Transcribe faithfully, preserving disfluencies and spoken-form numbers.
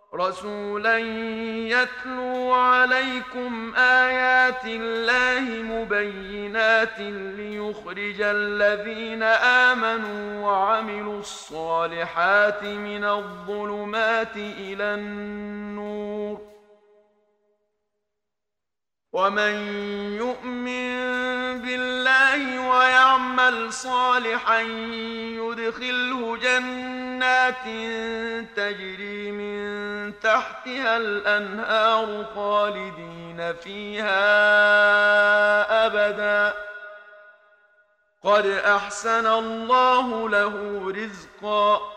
رسولا يتلو عليكم آيات الله مبينات ليخرج الذين آمنوا وعملوا الصالحات من الظلمات إلى النور، ومن يؤمن بالله ويعمل صالحا يدخله جنات تجري من تحتها الأنهار خالدين فيها أبدا، قد أحسن الله له رزقا.